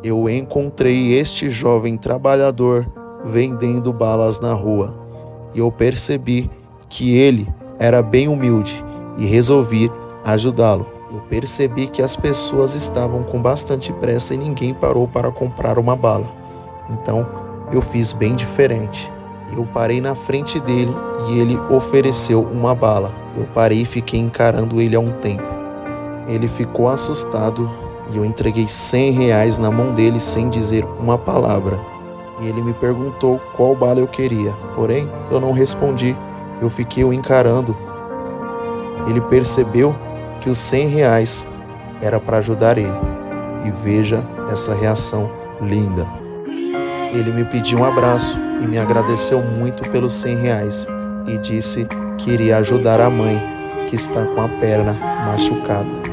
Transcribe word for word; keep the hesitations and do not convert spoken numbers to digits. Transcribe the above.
eu encontrei este jovem trabalhador vendendo balas na rua e eu percebi que ele era bem humilde e resolvi ajudá-lo. Eu percebi que as pessoas estavam com bastante pressa e ninguém parou para comprar uma bala. Então eu fiz bem diferente. Eu parei na frente dele e ele ofereceu uma bala. Eu parei e fiquei encarando ele há um tempo. Ele ficou assustado e eu entreguei cem reais na mão dele sem dizer uma palavra. E ele me perguntou qual bala eu queria, porém eu não respondi. Eu fiquei o encarando. Ele percebeu que os cem reais era para ajudar ele. E veja essa reação linda. Ele me pediu um abraço e me agradeceu muito pelos cem reais e disse que iria ajudar a mãe que está com a perna machucada.